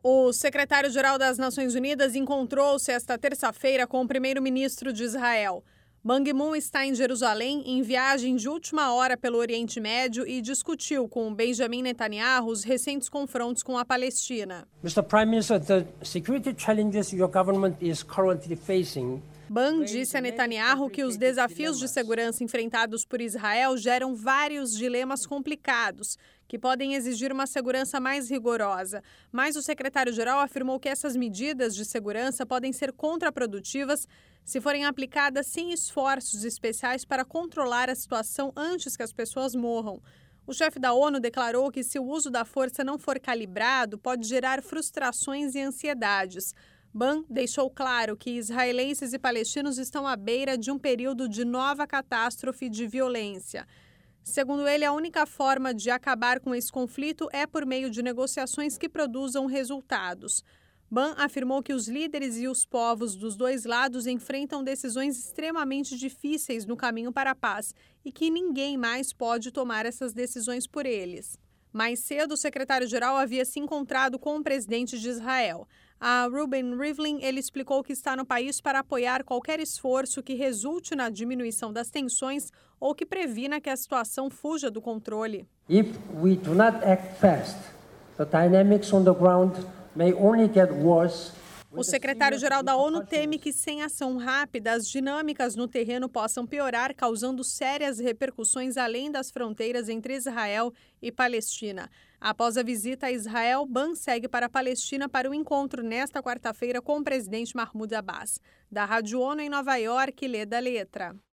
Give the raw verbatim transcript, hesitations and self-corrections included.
O secretário-geral das Nações Unidas encontrou-se esta terça-feira com o primeiro-ministro de Israel. Ban Ki-moon está em Jerusalém em viagem de última hora pelo Oriente Médio e discutiu com Benjamin Netanyahu os recentes confrontos com a Palestina. mister Prime Minister, the security challenges your government is currently facing. Ban disse a Netanyahu que os desafios de segurança enfrentados por Israel geram vários dilemas complicados, que podem exigir uma segurança mais rigorosa. Mas o secretário-geral afirmou que essas medidas de segurança podem ser contraprodutivas se forem aplicadas sem esforços especiais para controlar a situação antes que as pessoas morram. O chefe da ONU declarou que se o uso da força não for calibrado, pode gerar frustrações e ansiedades. Ban deixou claro que israelenses e palestinos estão à beira de um período de nova catástrofe de violência. Segundo ele, a única forma de acabar com esse conflito é por meio de negociações que produzam resultados. Ban afirmou que os líderes e os povos dos dois lados enfrentam decisões extremamente difíceis no caminho para a paz e que ninguém mais pode tomar essas decisões por eles. Mais cedo, o secretário-geral havia se encontrado com o presidente de Israel. A Reuven Rivlin, ele explicou que está no país para apoiar qualquer esforço que resulte na diminuição das tensões ou que previna que a situação fuja do controle. If we do not act fast, the dynamics on the ground may only get worse. O secretário-geral da ONU teme que, sem ação rápida, as dinâmicas no terreno possam piorar, causando sérias repercussões além das fronteiras entre Israel e Palestina. Após a visita a Israel, Ban segue para a Palestina para o encontro nesta quarta-feira com o presidente Mahmoud Abbas. Da Rádio ONU em Nova York, Leda Letra.